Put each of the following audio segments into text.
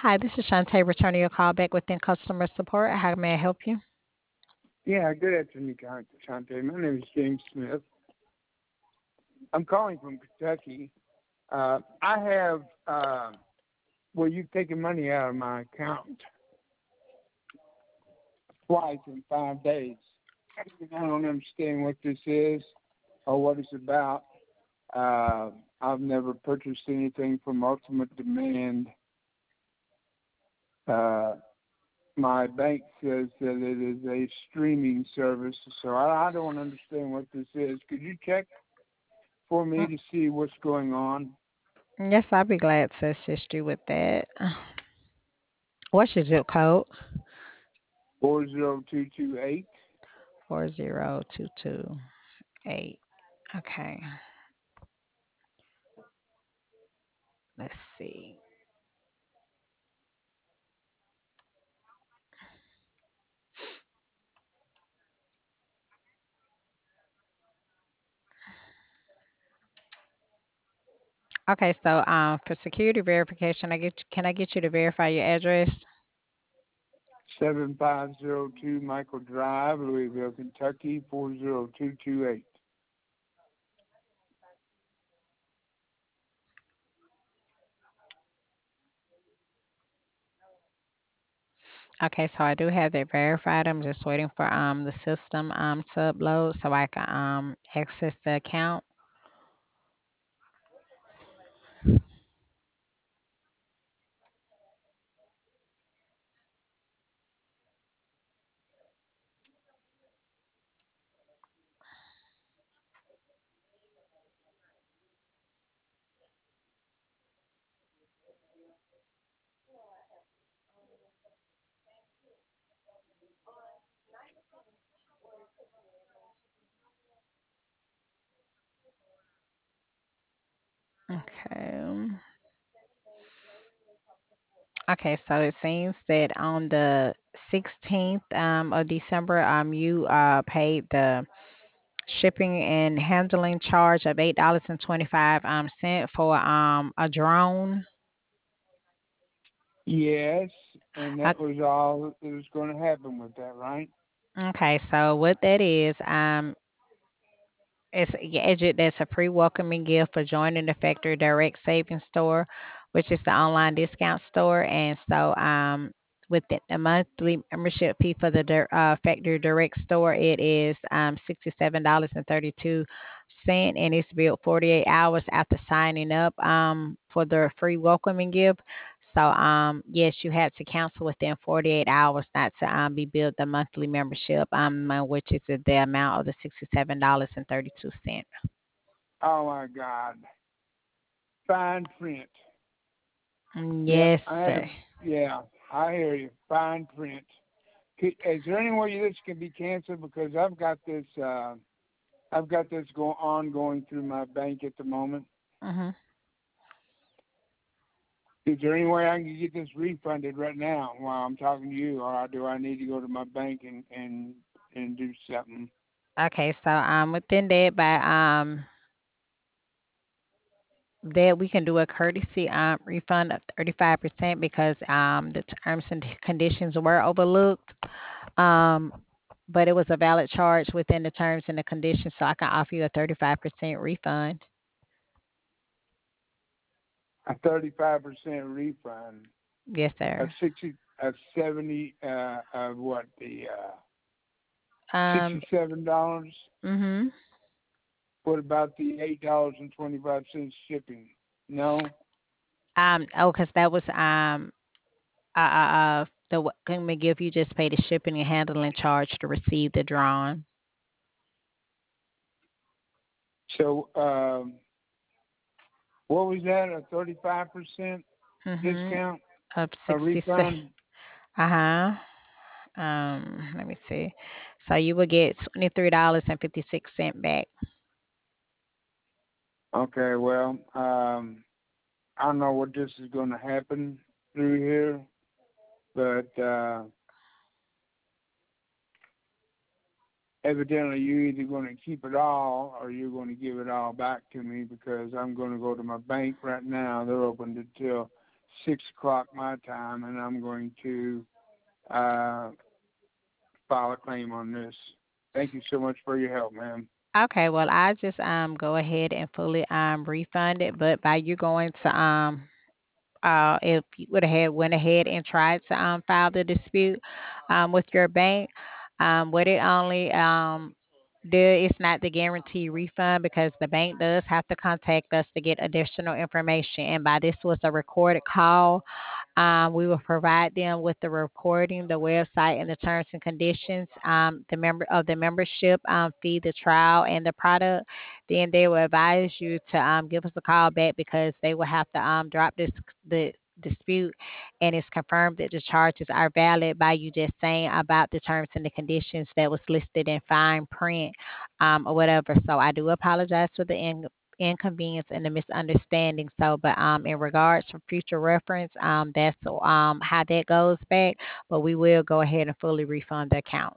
Hi, this is Shantae returning your call back within customer support. How may I help you? Yeah, good afternoon, Shante. My name is James Smith. I'm calling from Kentucky. I have, you've taken money out of my account twice in 5 days. I don't understand what this is or what it's about. I've never purchased anything from Ultimate Demand. Uh, my bank says that it is a streaming service, so I don't understand what this is. Could you check for me Mm, to see what's going on? Yes, I'll be glad to assist you with that. What's your zip code? 40228. 40228. Okay, let's see. Okay, so for security verification, can I get you to verify your address? 7502 Michael Drive, Louisville, Kentucky, 40228. Okay, so I do have that verified. I'm just waiting for the system to upload so I can access the account. Okay. Okay, so it seems that on the 16th of December, you paid the shipping and handling charge of $8.25 cent for a drone. Yes, and Uh, that was all that was going to happen with that, right? Okay, so what that is, it's a gadget that's a pre-welcoming gift for joining the Factory Direct Savings Store, which is the online discount store. And so, with the monthly membership fee for the Factory Direct store, it is $67.32, and it's billed 48 hours after signing up for the free welcoming gift. So, yes, you had to cancel within 48 hours not to be billed the monthly membership, which is the amount of the $67.32. Oh my God. Fine print. Yep, Yes, I have, sir. yeah, I hear you. Fine print. Is there any way this can be canceled? Because I've got this going through my bank at the moment. Hmm. Is there any way I can get this refunded right now while I'm talking to you, or do I need to go to my bank and do something? Okay, so within that, by that we can do a courtesy refund of 35% because the terms and conditions were overlooked. Um, but it was a valid charge within the terms and the conditions, so I can offer you a 35% refund. A 35% refund, Yes, a sir. 60, a 70, of what Um, $67. mhm. What about the $8.25 shipping? No. Oh, because that was can we give you just pay the shipping and handling charge to receive the drawn So what was that? A 35% mhm discount? of A 66. refund? Uh-huh. Let me see. So you will get $23.56 back. Okay. Well, I don't know what this is going to happen through here, but evidently you're either going to keep it all or you're going to give it all back to me because I'm going to go to my bank right now. They're open until 6 o'clock my time, and I'm going to uh, file a claim on this. Thank you so much for your help, ma'am. Okay, well, I just go ahead and fully refund it, but by you going to if you would have had went ahead and tried to file the dispute with your bank, would it only it's not the guarantee refund because the bank does have to contact us to get additional information, and by this was a recorded call. We will provide them with the recording, the website, and the terms and conditions, the membership fee, the trial, and the product. Then they will advise you to give us a call back because they will have to drop the dispute, and it's confirmed that the charges are valid by you just saying about the terms and the conditions that was listed in fine print, or whatever. So I do apologize for the inconvenience and the misunderstanding. So, but in regards to future reference, that's how that goes back. But we will go ahead and fully refund the account.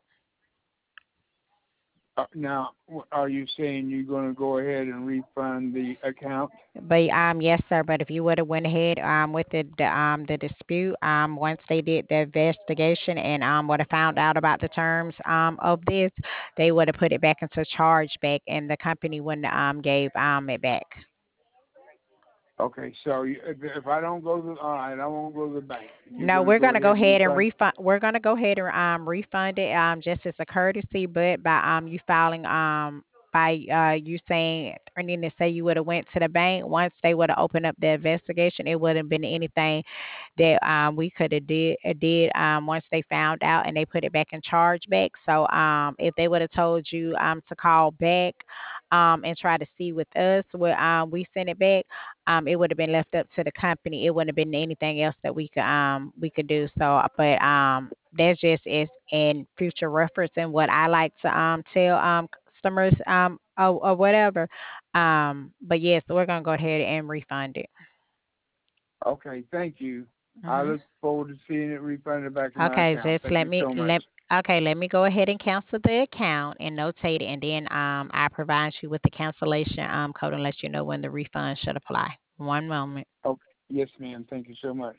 Now, are you saying you're going to go ahead and refund the account? But yes, sir. But if you would have went ahead with the dispute once they did the investigation and would have found out about the terms of this, they would have put it back into chargeback, and the company wouldn't gave it back. Okay, so if I don't go to, all right, I won't go to the bank. You're No, going to we're go gonna go ahead and ahead and refund. refund. We're gonna go ahead and refund it just as a courtesy, but by you filing by you saying turning to say you would have went to the bank once they would have opened up the investigation, it wouldn't have been anything that we could have did once they found out and they put it back in charge back. So if they would have told you to call back and try to see with us where we send it back, it would have been left up to the company. It wouldn't have been anything else that we could do. So, but that's just is in future reference and what I like to tell customers or whatever. But yes, we're gonna go ahead and refund it. Okay, thank you. I hmm look forward to seeing it refunded back in my Okay, account. just Thank let you me so much. let okay, let me go ahead and cancel the account and notate it, and then I provide you with the cancellation code and let you know when the refund should apply. One moment. Okay, yes, ma'am. Thank you so much.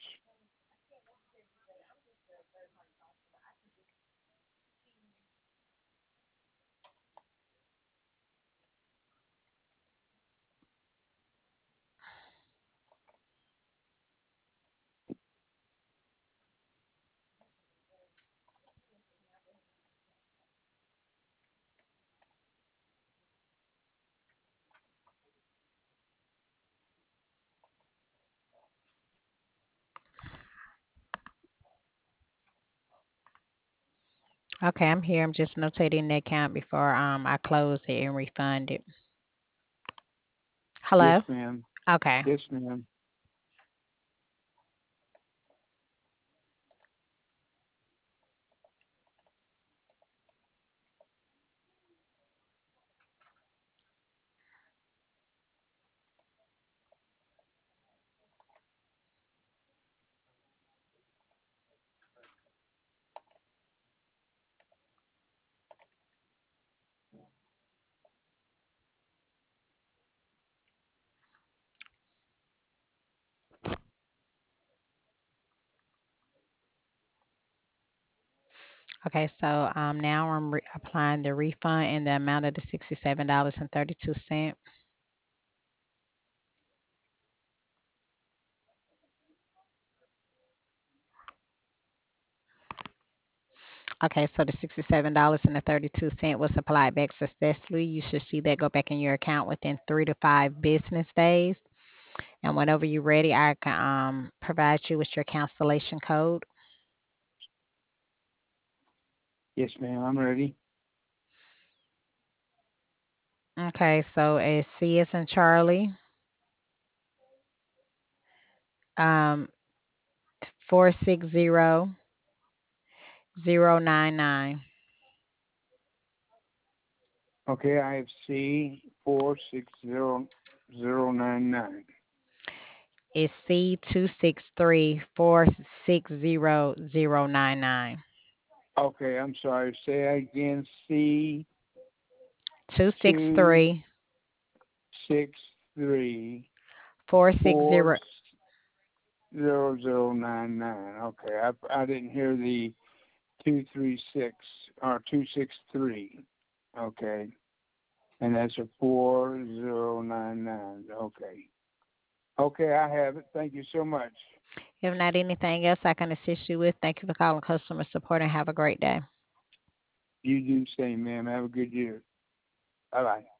Okay, I'm here. I'm just notating the account before I close it and refund it. Yes, Hello? ma'am. Okay. Yes, ma'am. Okay, so now I'm applying the refund in the amount of the $67.32. Okay, so the $67.32 was applied back successfully. You should see that go back in your account within 3 to 5 business days. And whenever you're ready, I can provide you with your cancellation code. Yes, ma'am. I'm ready. Okay, so it's C as in Charlie, 460099. Okay, I have C460099. It's C 263 460 099. Okay, I'm sorry. Say that again. C Two six two three six three four six four zero 0099. Okay, I didn't hear the 236 or 263. Okay, and that's a 4099. Okay. Okay, I have it. Thank you so much. If not anything else I can assist you with, thank you for calling customer support and have a great day. You do the same, ma'am. Have a good year. Bye bye.